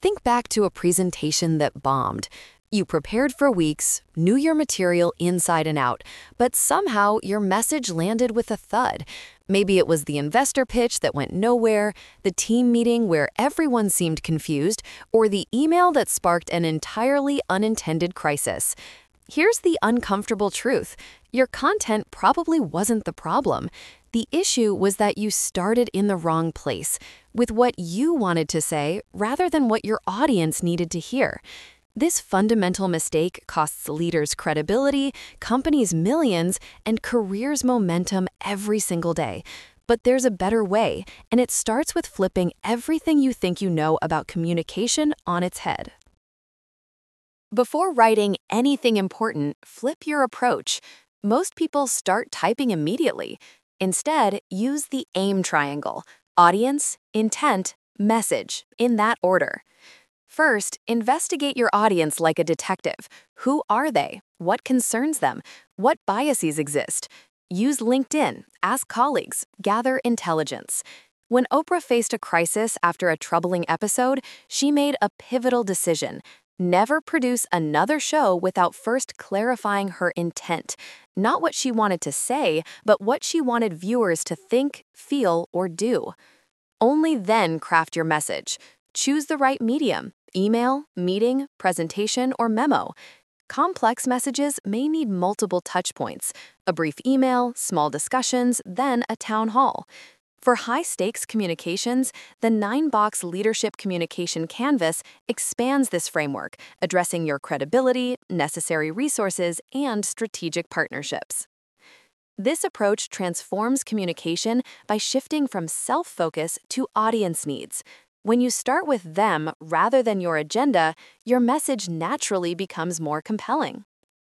Think back to a presentation that bombed. You prepared for weeks, knew your material inside and out, but somehow your message landed with a thud. Maybe it was the investor pitch that went nowhere, the team meeting where everyone seemed confused, or the email that sparked an entirely unintended crisis. Here's the uncomfortable truth. Your content probably wasn't the problem. The issue was that you started in the wrong place, with what you wanted to say rather than what your audience needed to hear. This fundamental mistake costs leaders credibility, companies millions, and careers momentum every single day. But there's a better way, and it starts with flipping everything you think you know about communication on its head. Before writing anything important, flip your approach. Most people start typing immediately. Instead, use the AIM triangle: audience, intent, message, in that order. First, investigate your audience like a detective. Who are they? What concerns them? What biases exist? Use LinkedIn, ask colleagues, gather intelligence. When Oprah faced a crisis after a troubling episode, she made a pivotal decision: never produce another show without first clarifying her intent. Not what she wanted to say, but what she wanted viewers to think, feel, or do. Only then craft your message. Choose the right medium: email, meeting, presentation, or memo. Complex messages may need multiple touchpoints: a brief email, small discussions, then a town hall. For high-stakes communications, the 9-box Leadership Communication Canvas expands this framework, addressing your credibility, necessary resources, and strategic partnerships. This approach transforms communication by shifting from self-focus to audience needs. When you start with them rather than your agenda, your message naturally becomes more compelling.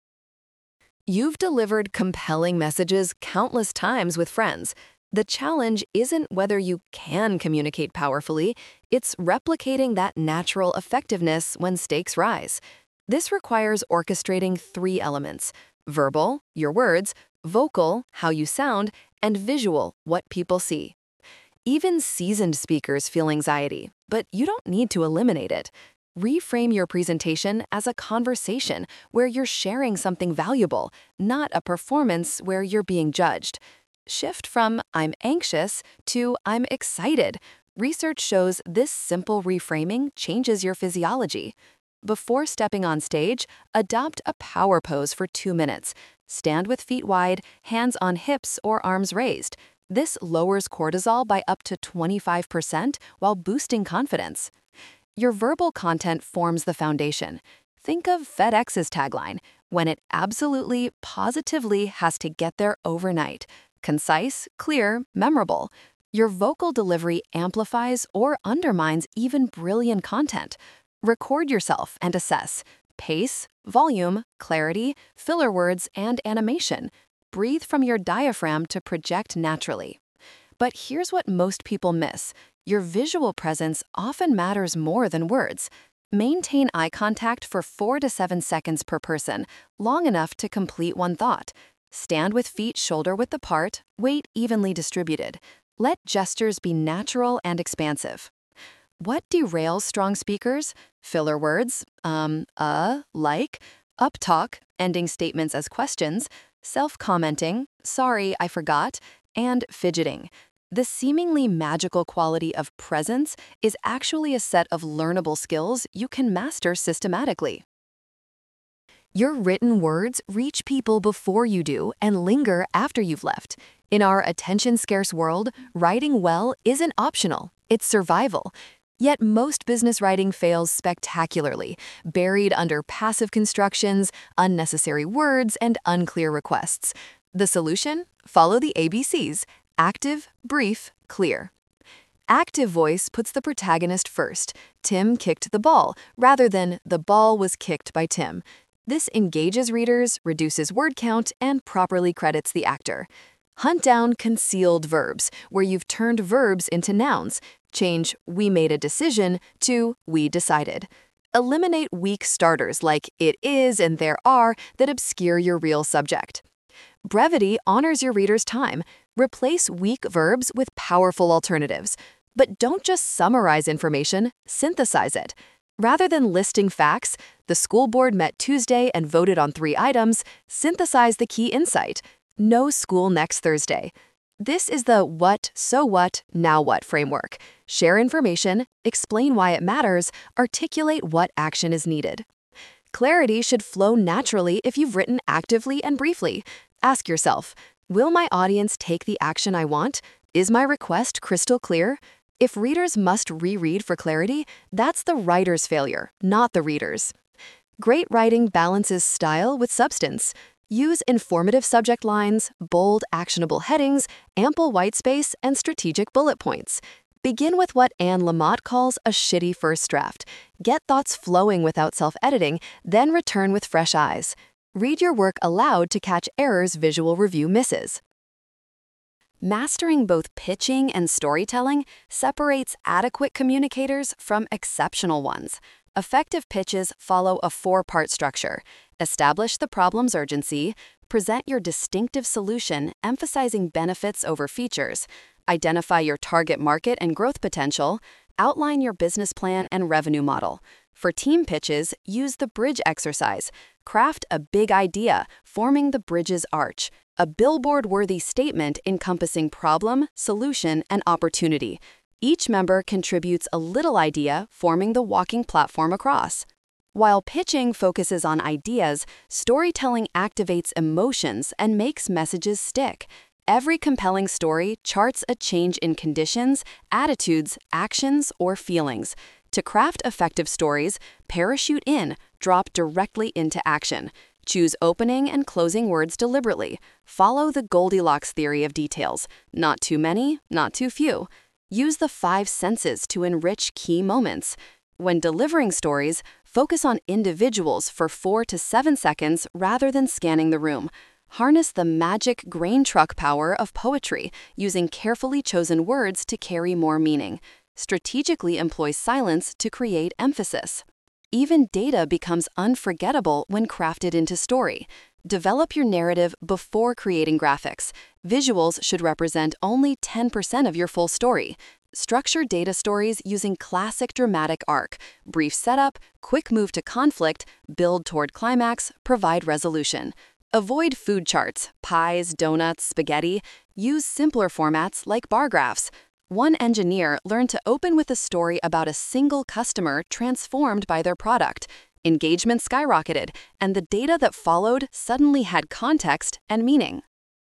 You've delivered compelling messages countless times with friends. The challenge isn't whether you can communicate powerfully, it's replicating that natural effectiveness when stakes rise. This requires orchestrating 3 elements: verbal, your words; vocal, how you sound; and visual, what people see. Even seasoned speakers feel anxiety, but you don't need to eliminate it. Reframe your presentation as a conversation where you're sharing something valuable, not a performance where you're being judged. Shift from "I'm anxious" to "I'm excited." Research shows this simple reframing changes your physiology. Before stepping on stage, adopt a power pose for 2 minutes. Stand with feet wide, hands on hips or arms raised. This lowers cortisol by up to 25% while boosting confidence. Your verbal content forms the foundation. Think of FedEx's tagline: when it absolutely, positively has to get there overnight. Concise, clear, memorable. Your vocal delivery amplifies or undermines even brilliant content. Record yourself and assess pace, volume, clarity, filler words, and animation. Breathe from your diaphragm to project naturally. But here's what most people miss: your visual presence often matters more than words. Maintain eye contact for 4 to 7 seconds per person, long enough to complete one thought. Stand with feet shoulder-width apart, weight evenly distributed. Let gestures be natural and expansive. What derails strong speakers? Filler words, like, uptalk, ending statements as questions, self-commenting, "sorry, I forgot," and fidgeting. The seemingly magical quality of presence is actually a set of learnable skills you can master systematically. Your written words reach people before you do and linger after you've left. In our attention-scarce world, writing well isn't optional, it's survival. Yet most business writing fails spectacularly, buried under passive constructions, unnecessary words, and unclear requests. The solution? Follow the ABCs: active, brief, clear. Active voice puts the protagonist first. Tim kicked the ball, rather than "the ball was kicked by Tim." This engages readers, reduces word count, and properly credits the actor. Hunt down concealed verbs, where you've turned verbs into nouns. Change "we made a decision" to "we decided." Eliminate weak starters like "it is" and "there are" that obscure your real subject. Brevity honors your reader's time. Replace weak verbs with powerful alternatives. But don't just summarize information, synthesize it. Rather than listing facts, the school board met Tuesday and voted on 3 items. Synthesize the key insight. No school next Thursday. This is the what, so what, now what framework. Share information, explain why it matters, articulate what action is needed. Clarity should flow naturally if you've written actively and briefly. Ask yourself, will my audience take the action I want? Is my request crystal clear? If readers must reread for clarity, that's the writer's failure, not the reader's. Great writing balances style with substance. Use informative subject lines, bold, actionable headings, ample white space, and strategic bullet points. Begin with what Anne Lamott calls a shitty first draft. Get thoughts flowing without self-editing, then return with fresh eyes. Read your work aloud to catch errors visual review misses. Mastering both pitching and storytelling separates adequate communicators from exceptional ones. Effective pitches follow a 4-part structure. Establish the problem's urgency, present your distinctive solution, emphasizing benefits over features, identify your target market and growth potential, outline your business plan and revenue model. For team pitches, use the bridge exercise. Craft a big idea, forming the bridge's arch, a billboard-worthy statement encompassing problem, solution, and opportunity. Each member contributes a little idea, forming the walking platform across. While pitching focuses on ideas, storytelling activates emotions and makes messages stick. Every compelling story charts a change in conditions, attitudes, actions, or feelings. To craft effective stories, parachute in, drop directly into action. Choose opening and closing words deliberately. Follow the Goldilocks theory of details. Not too many, not too few. Use the 5 senses to enrich key moments. When delivering stories, focus on individuals for 4 to 7 seconds rather than scanning the room. Harness the magic grain truck power of poetry, using carefully chosen words to carry more meaning. Strategically employ silence to create emphasis. Even data becomes unforgettable when crafted into story. Develop your narrative before creating graphics. Visuals should represent only 10% of your full story. Structure data stories using classic dramatic arc. Brief setup, quick move to conflict, build toward climax, provide resolution. Avoid food charts, pies, donuts, spaghetti. Use simpler formats like bar graphs. One engineer learned to open with a story about a single customer transformed by their product. Engagement skyrocketed, and the data that followed suddenly had context and meaning.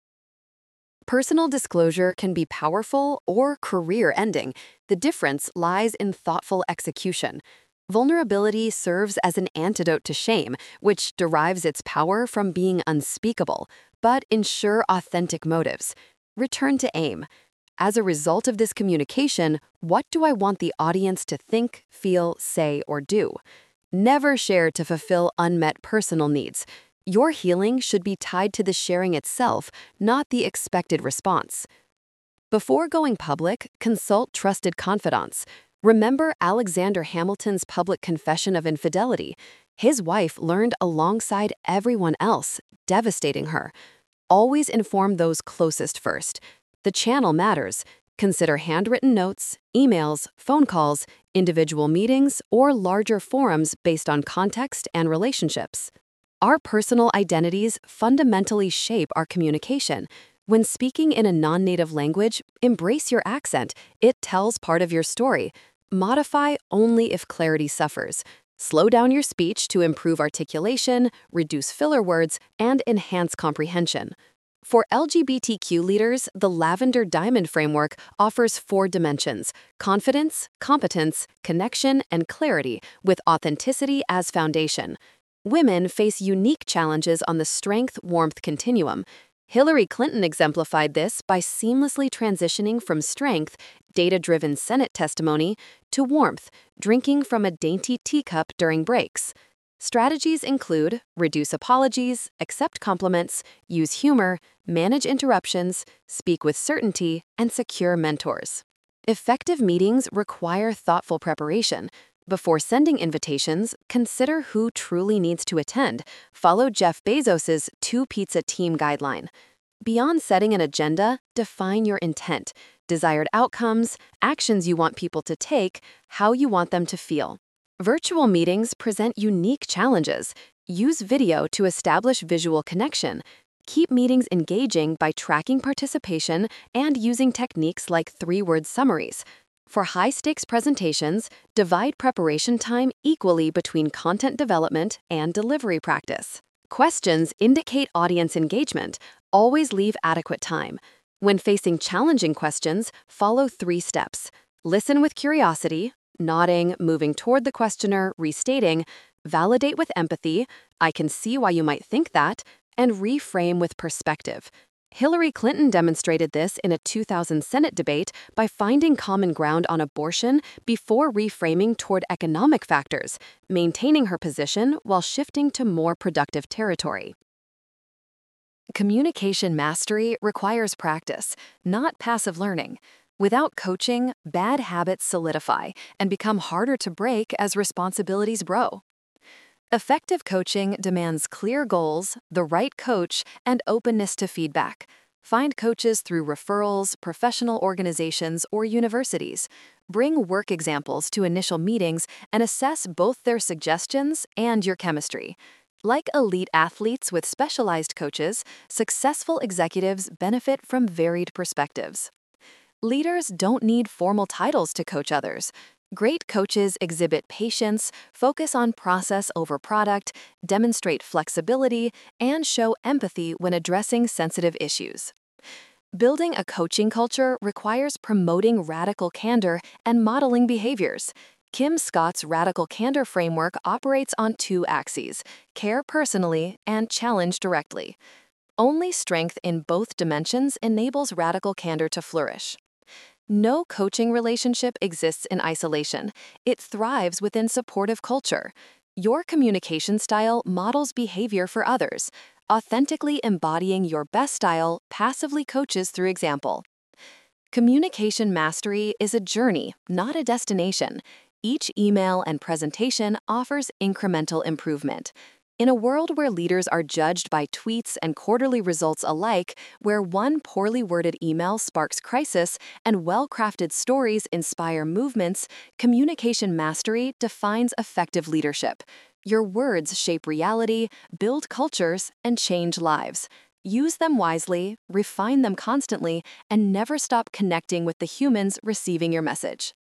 Personal disclosure can be powerful or career-ending. The difference lies in thoughtful execution. Vulnerability serves as an antidote to shame, which derives its power from being unspeakable, but ensure authentic motives. Return to aim. As a result of this communication, what do I want the audience to think, feel, say, or do? Never share to fulfill unmet personal needs. Your healing should be tied to the sharing itself, not the expected response. Before going public, consult trusted confidants. Remember Alexander Hamilton's public confession of infidelity. His wife learned alongside everyone else, devastating her. Always inform those closest first. The channel matters. Consider handwritten notes, emails, phone calls, individual meetings, or larger forums based on context and relationships. Our personal identities fundamentally shape our communication. When speaking in a non-native language, embrace your accent. It tells part of your story. Modify only if clarity suffers. Slow down your speech to improve articulation, reduce filler words, and enhance comprehension. For LGBTQ leaders, the Lavender Diamond Framework offers 4 dimensions: confidence, competence, connection, and clarity, with authenticity as foundation. Women face unique challenges on the strength-warmth continuum. Hillary Clinton exemplified this by seamlessly transitioning from strength, data-driven Senate testimony, to warmth, drinking from a dainty teacup during breaks. Strategies include reduce apologies, accept compliments, use humor, manage interruptions, speak with certainty, and secure mentors. Effective meetings require thoughtful preparation. Before sending invitations, consider who truly needs to attend. Follow Jeff Bezos's 2-pizza team guideline. Beyond setting an agenda, define your intent, desired outcomes, actions you want people to take, how you want them to feel. Virtual meetings present unique challenges. Use video to establish visual connection. Keep meetings engaging by tracking participation and using techniques like three-word summaries. For high-stakes presentations, divide preparation time equally between content development and delivery practice. Questions indicate audience engagement. Always leave adequate time. When facing challenging questions, follow 3 steps. Listen with curiosity, nodding, moving toward the questioner, restating, validate with empathy, I can see why you might think that, and reframe with perspective. Hillary Clinton demonstrated this in a 2000 Senate debate by finding common ground on abortion before reframing toward economic factors, maintaining her position while shifting to more productive territory. Communication mastery requires practice, not passive learning. Without coaching, bad habits solidify and become harder to break as responsibilities grow. Effective coaching demands clear goals, the right coach, and openness to feedback. Find coaches through referrals, professional organizations, or universities. Bring work examples to initial meetings and assess both their suggestions and your chemistry. Like elite athletes with specialized coaches, successful executives benefit from varied perspectives. Leaders don't need formal titles to coach others. Great coaches exhibit patience, focus on process over product, demonstrate flexibility, and show empathy when addressing sensitive issues. Building a coaching culture requires promoting radical candor and modeling behaviors. Kim Scott's radical candor framework operates on 2 axes: care personally and challenge directly. Only strength in both dimensions enables radical candor to flourish. No coaching relationship exists in isolation. It thrives within supportive culture. Your communication style models behavior for others. Authentically embodying your best style passively coaches through example. Communication mastery is a journey, not a destination. Each email and presentation offers incremental improvement. In a world where leaders are judged by tweets and quarterly results alike, where one poorly worded email sparks crisis and well-crafted stories inspire movements, communication mastery defines effective leadership. Your words shape reality, build cultures, and change lives. Use them wisely, refine them constantly, and never stop connecting with the humans receiving your message.